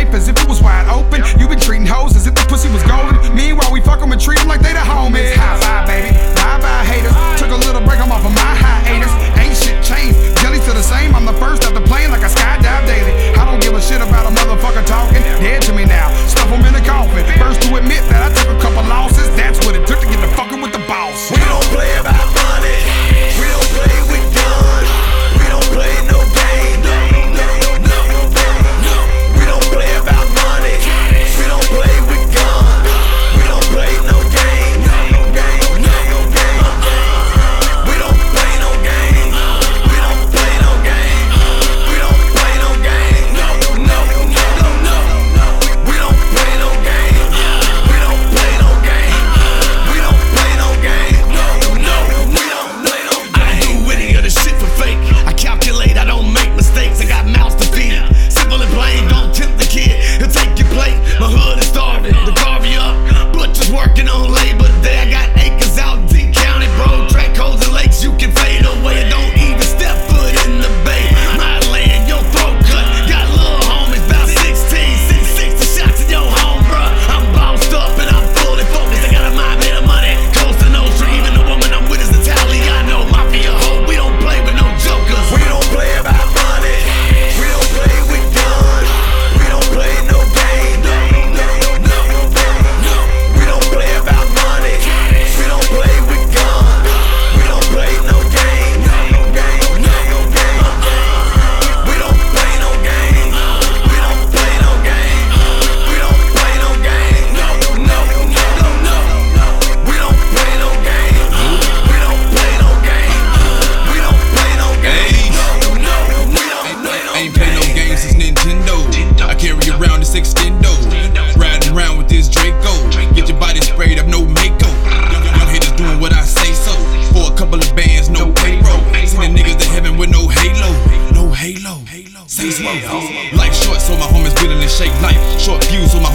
life as if it was wide open. You been treating hoes as if the pussy was golden. Meanwhile, we fuck them and treat them like they the homies. High five, baby. Bye bye, haters. Took a little break, I'm off of my hiatus. Ain't shit changed. Jelly's still the same. I'm the first out the plane like I skydive daily. I don't give a shit about a motherfucker talking. Dead to me now. Stuff them in the coffin. First to admit that I took a couple losses. That's what it took to get to fucking with the boss. We don't play about money. We don't play with guns. We don't play no game. We don't play about money. We don't play with guns. We don't play no game. We don't play no game. We don't play no game. We don't play no game. No. We don't play no game. We don't play no game. We don't play no game. No. We don't play no game. I ain't do any of the shit for fake. I calculate, I don't make mistakes. I got mouths to feed. Simple and plain, don't tempt the kid. He'll take your plate. My hood is starving to carve you up. Butchers working on Labor Day. I got acres out in D County, bro. Track holes and lakes, you can fade away. Don't even step foot in the bay. My land, your throat cut. Got little homies, about 16, 60 shots in your home, bruh. I'm bounced up and I'm fully focused. I got a mind made of money. Coast to Nostra, even the woman I'm with is Italiano. Mafia hoe, we don't play with no jokers. We don't play about money. We don't play with guns. We don't play no game. We don't play about money. We don't play with guns. We don't play no game. We don't play no game. We don't play no game. We don't play no game. No. We don't play no game. We don't play no game. We don't play no game. No. We don't play no Ain't play no games since Nintendo. I carry around this extendo. Riding around with this Draco. Get your body sprayed up, no Mako. Young haters doing what I say so. For a couple of bands, no payroll. Sending niggas to heaven with no halo. No halo. Say slow. Life short, so my homies willing to shake life. Short fuse, so my